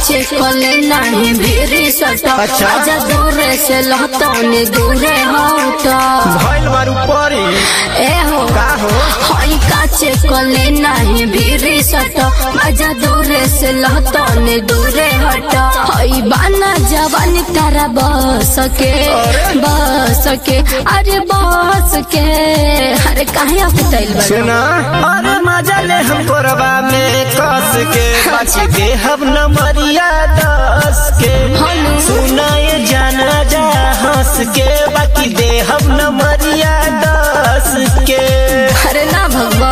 काचे कोले नहीं भीरी सटा आजा दूरे से लहताने दूरे हटा भइल बारू परी ए हो का हो हई काचे कोले नहीं भीरी सटा आजा दूरे से लहताने दूरे हटा हई बाना जवानी तारा बस के अरे बस के अरे काहे अफतैल बा सुना अरे मजा ले हम कोरबा में कस के बाकी दे हम नमरिया 10 के सुना ये जाना जा हंस के बाकी दे हम नमरिया 10 के अरे ना भगवा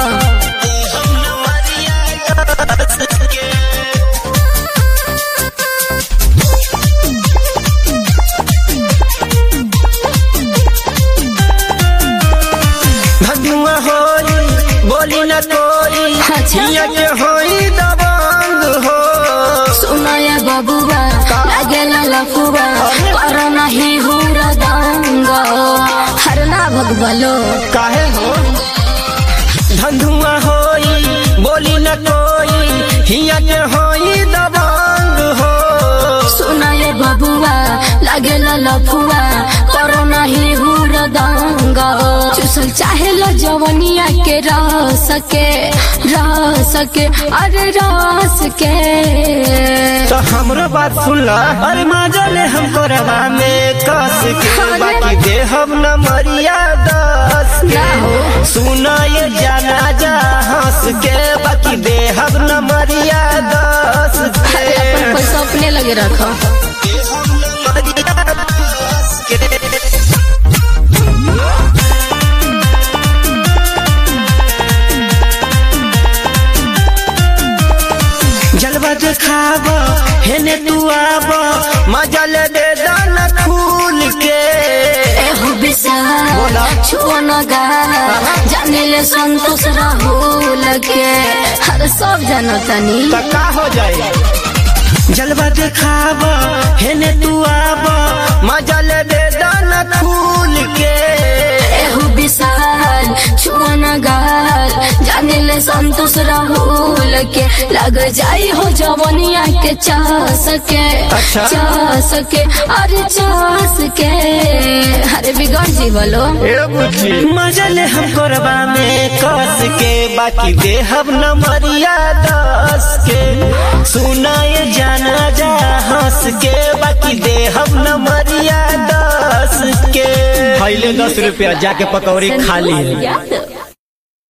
बोली न कोई के होई दबंग हो सुनाया बबुआ लागेला लफुआ पर नहीं हुरा दंग हर ना भगवलो काहे हो धंधुआ होई बोली न कोई हिया के होई दबंग हो सुनाया बबुआ लागेला लफुआ पर नहीं हुरा दंग चुसल चाहे लो जवनिया के रस के अरे रस के तो हमरो बात सुन ला अरे मजा ले हम कोरबा में कस के बाकी दे हम नमरिया 10 के सुना ये जाना जा हंस के बाकी दे हम नमरिया 10 के अपन पैसा अपने लगे रखो जलवा दिखाब हेने तू आब मजा ले दे दाना खूल के छुआ न जाने ले संतोष राहुल के हर सब जानो तनी का हो जाए जलवा दिखाब हेने तू आब मजा ले दे दाना खूल के विशाल छुआ न जाने ले संतोष राहुल के लग जाई हो जवनिया के चास के अरे चास के अरे बिगड़ जी बोलो मजा ले हम कोरबा में कस के बाकी दे हम नमरिया 10 के सुना ये जाना जा हंस के बाकी दे हम नमरिया 10 के पहले 10 रुपया जाके पकौड़ी खा ली।